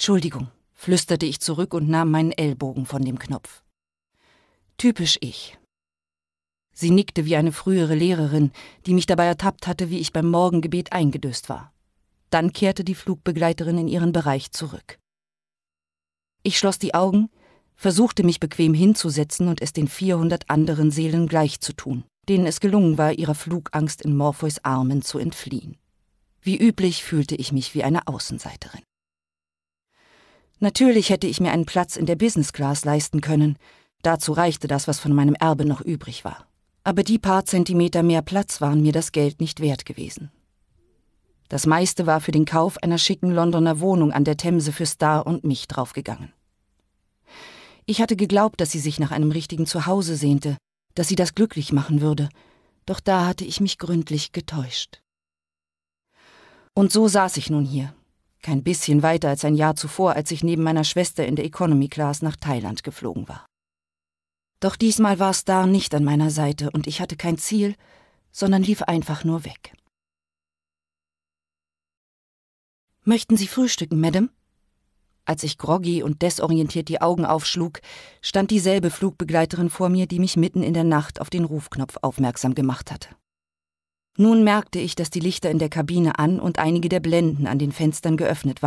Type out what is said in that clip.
Entschuldigung, flüsterte ich zurück und nahm meinen Ellbogen von dem Knopf. Typisch ich. Sie nickte wie eine frühere Lehrerin, die mich dabei ertappt hatte, wie ich beim Morgengebet eingedöst war. Dann kehrte die Flugbegleiterin in ihren Bereich zurück. Ich schloss die Augen, versuchte mich bequem hinzusetzen und es den 400 anderen Seelen gleich zu tun, denen es gelungen war, ihrer Flugangst in Morpheus Armen zu entfliehen. Wie üblich fühlte ich mich wie eine Außenseiterin. Natürlich hätte ich mir einen Platz in der Business Class leisten können. Dazu reichte das, was von meinem Erbe noch übrig war. Aber die paar Zentimeter mehr Platz waren mir das Geld nicht wert gewesen. Das meiste war für den Kauf einer schicken Londoner Wohnung an der Themse für Star und mich draufgegangen. Ich hatte geglaubt, dass sie sich nach einem richtigen Zuhause sehnte, dass sie das glücklich machen würde, doch da hatte ich mich gründlich getäuscht. Und so saß ich nun hier, kein bisschen weiter als ein Jahr zuvor, als ich neben meiner Schwester in der Economy Class nach Thailand geflogen war. Doch diesmal war Star nicht an meiner Seite und ich hatte kein Ziel, sondern lief einfach nur weg. »Möchten Sie frühstücken, Madame?« Als ich groggy und desorientiert die Augen aufschlug, stand dieselbe Flugbegleiterin vor mir, die mich mitten in der Nacht auf den Rufknopf aufmerksam gemacht hatte. Nun merkte ich, dass die Lichter in der Kabine an und einige der Blenden an den Fenstern geöffnet waren.